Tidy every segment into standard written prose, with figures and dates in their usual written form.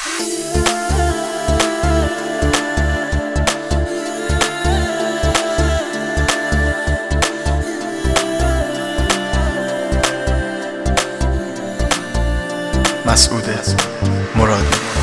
مسعود مرادی.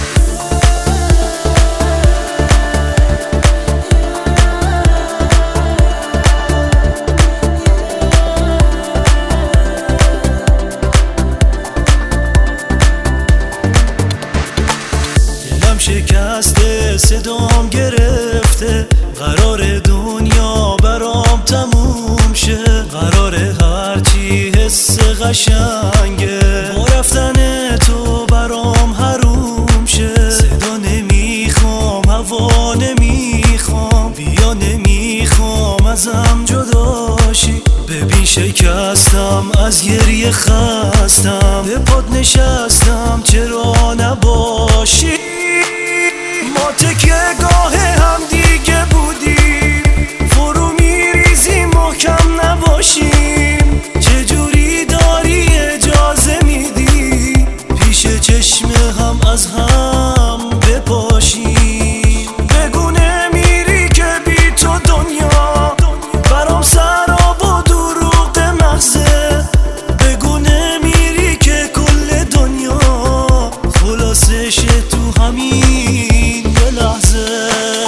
دلم شکسته، صدام گرفته، قرار دنیا برام تموم شه، قرار هرچی حس قشنگه با رفتن تو برام حروم شه. صدا نمیخوام، هوا نمیخوام، بیا نمیخوام ازم جداشی. ببین شکستم، از گریه خستم، به پات نشستم چرا نباشی. ما تکیه گاه هم دیگه بودیم، فرو میریزیم محکم نباشیم. چجوری داری اجازه میدی پیش چشم هم از هم بپاشیم؟ بگو نمیری که بی تو دنیا برام سراب و دروغ محضه. بگو نمیری که کل دنیا خلاصش تو همین یه لحظه.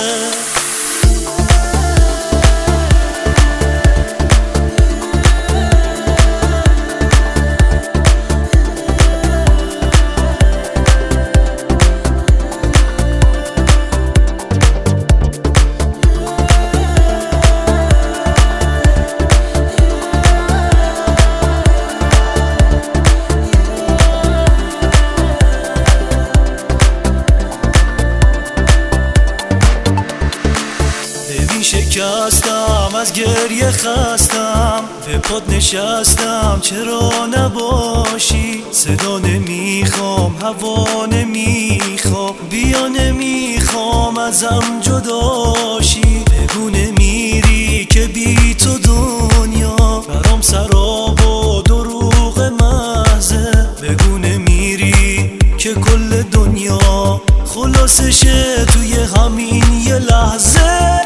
شکستم، از گریه خستم، به پات نشستم چرا نباشی. صدا نمیخوام، هوا نمیخوام، بیا نمیخوام ازم جداشی. بگو نمیری که بی تو دنیا برام سراب و دروغ محضه. بگو نمیری که کل دنیا خلاصشه توی همین یه لحظه.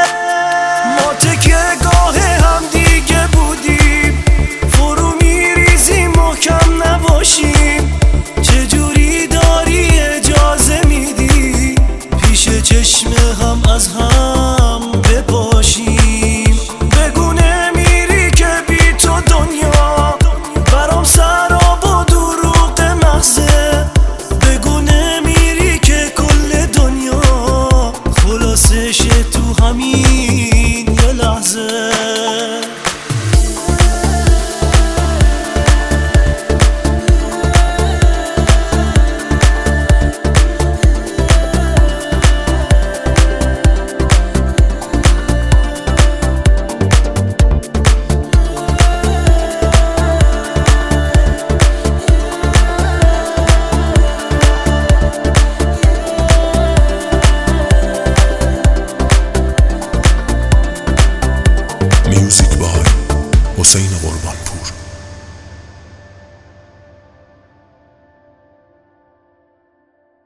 ما تکیه گاه هم دیگه بودیم، فرو میریزیم محکم نباشیم. چجوری داری اجازه میدی پیش چشم هم از هم بپاشیم؟ بگو نمیری که بی تو دنیا برام سراب و دروغ محضه. بگو نمیری که کل دنیا خلاصش تو همین یه لحظه. Music by Hussein